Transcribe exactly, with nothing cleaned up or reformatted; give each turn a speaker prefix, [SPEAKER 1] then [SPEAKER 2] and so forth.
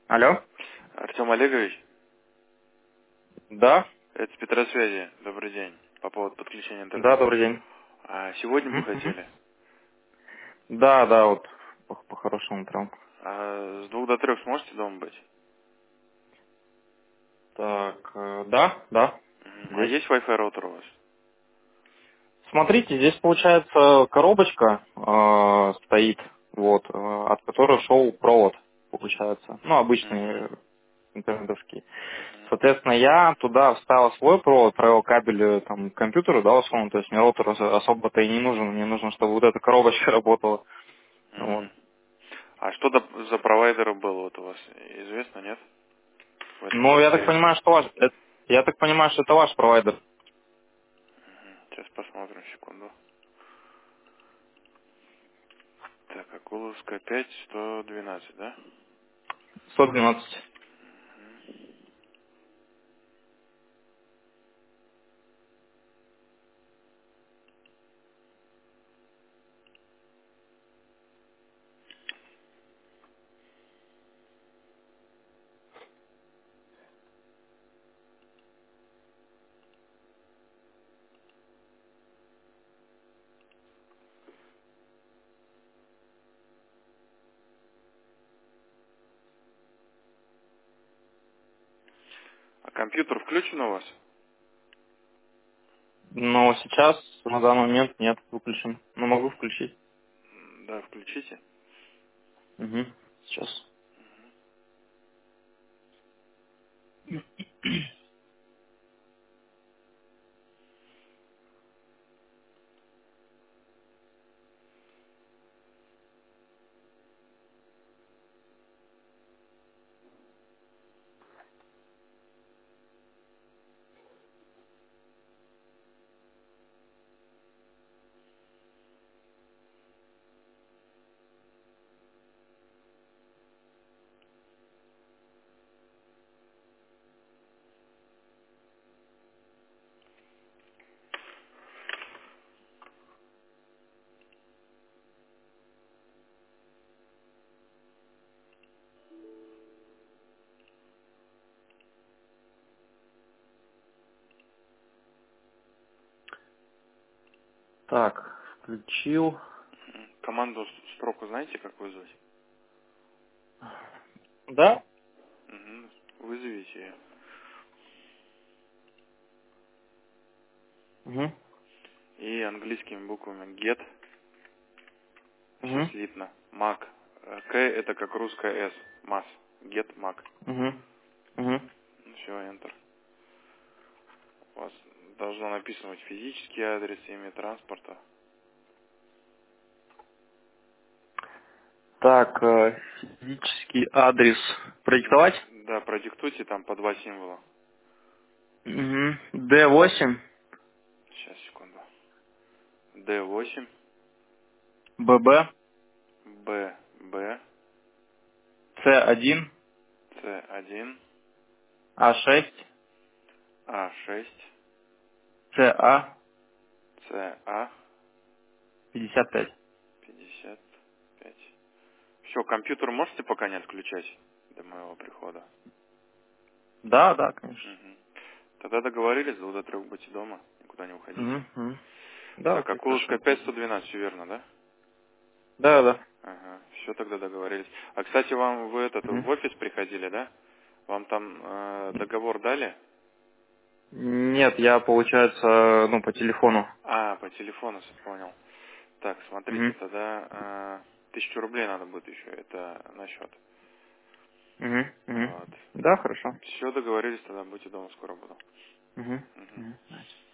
[SPEAKER 1] Алло?
[SPEAKER 2] Артем Олегович,
[SPEAKER 1] Да?
[SPEAKER 2] это с Петросвязи. Добрый день. По поводу подключения
[SPEAKER 1] Да,
[SPEAKER 2] интернета.
[SPEAKER 1] добрый день.
[SPEAKER 2] А сегодня бы
[SPEAKER 1] Мгм, мгм.
[SPEAKER 2] хотели.
[SPEAKER 1] Да, да, вот по- по-хорошему прям.
[SPEAKER 2] А с двух до трех сможете дома быть?
[SPEAKER 1] Так, э, да, да,
[SPEAKER 2] Мгм. А
[SPEAKER 1] здесь.
[SPEAKER 2] есть Wi-Fi роутер у вас?
[SPEAKER 1] Смотрите, здесь получается коробочка э, стоит, вот, э, от которой шел провод, получается. Ну, обычный
[SPEAKER 2] Мгм.
[SPEAKER 1] э, интернетовский.
[SPEAKER 2] Мгм.
[SPEAKER 1] Соответственно, я туда вставил свой провод, провел кабель э, там, к компьютеру, да, условно, то есть мне роутер ос- особо-то и не нужен, мне нужно, чтобы вот эта коробочка работала. Вот.
[SPEAKER 2] Мгм. А что до- за провайдер был вот у вас? Известно, нет? В этом
[SPEAKER 1] Ну, я так
[SPEAKER 2] софтвере.
[SPEAKER 1] понимаю, что ваш, э, я так понимаю, что это ваш провайдер.
[SPEAKER 2] Мгм. Сейчас посмотрим, секунду. Так, Акуловская пять, сто двенадцать, да?
[SPEAKER 1] сто двенадцать.
[SPEAKER 2] А компьютер включен у вас?
[SPEAKER 1] Но сейчас, на данный момент, нет, выключен. Но могу включить.
[SPEAKER 2] М, Да, включите.
[SPEAKER 1] Угу. Сейчас. Так, включил.
[SPEAKER 2] Мгм. Команду с- строку знаете, как вызвать?
[SPEAKER 1] Да?
[SPEAKER 2] Мгм. Вызовите ее.
[SPEAKER 1] Угу.
[SPEAKER 2] И английскими буквами get, все
[SPEAKER 1] Угу.
[SPEAKER 2] слитно, mac. Э, К это как русская S, mas, get mac.
[SPEAKER 1] Угу. Угу.
[SPEAKER 2] Все, enter. У вас должно написано быть физический адрес, имя транспорта.
[SPEAKER 1] Так, э, физический адрес продиктовать?
[SPEAKER 2] М, Да, продиктуйте там по два символа.
[SPEAKER 1] Угу. Д восемь,
[SPEAKER 2] Сейчас, секунду. Д восемь,
[SPEAKER 1] ББ,
[SPEAKER 2] Б Б,
[SPEAKER 1] С один,
[SPEAKER 2] С один,
[SPEAKER 1] А шесть,
[SPEAKER 2] А шесть,
[SPEAKER 1] ЦА
[SPEAKER 2] С А
[SPEAKER 1] пятьдесят пять.
[SPEAKER 2] пятьдесят пять. Все, компьютер можете пока не отключать до моего прихода?
[SPEAKER 1] Да, да, конечно.
[SPEAKER 2] Мгм. Тогда договорились, до до трех будьте дома, никуда не
[SPEAKER 1] Угу.
[SPEAKER 2] уходите.
[SPEAKER 1] Угу. Да,
[SPEAKER 2] Так,
[SPEAKER 1] окей, хорошо.
[SPEAKER 2] Акуловская пять, сто двенадцать, все верно, да?
[SPEAKER 1] Да, да.
[SPEAKER 2] Ага, все, тогда договорились. А, кстати, вам вы этот
[SPEAKER 1] Угу.
[SPEAKER 2] в офис приходили, да? Вам там э, договор дали?
[SPEAKER 1] Нет, я, получается, ну, по телефону.
[SPEAKER 2] А, по телефону, всё понял. Так,
[SPEAKER 1] Угу.
[SPEAKER 2] смотрите, тогда э, тысячу рублей надо будет еще, это на счет.
[SPEAKER 1] Угу. Угу.
[SPEAKER 2] Вот.
[SPEAKER 1] Да, хорошо.
[SPEAKER 2] Все, договорились, тогда будьте дома, скоро буду.
[SPEAKER 1] Угу.
[SPEAKER 2] Мгм.
[SPEAKER 1] Угу.